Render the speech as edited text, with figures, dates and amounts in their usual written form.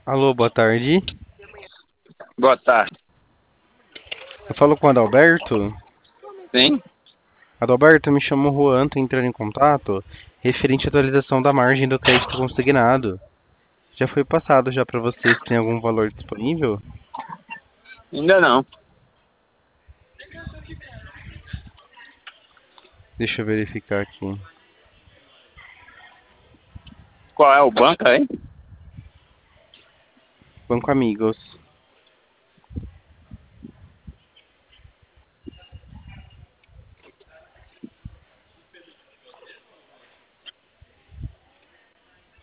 Alô, boa tarde. Boa tarde. Eu falo com o Adalberto. Sim? Adalberto, me chamo Juan, tô entrando em contato referente à atualização da margem do crédito consignado. Já foi passado já para você se tem algum valor disponível? Ainda não. Deixa eu verificar aqui. Qual é o banco aí? Banco Amigos.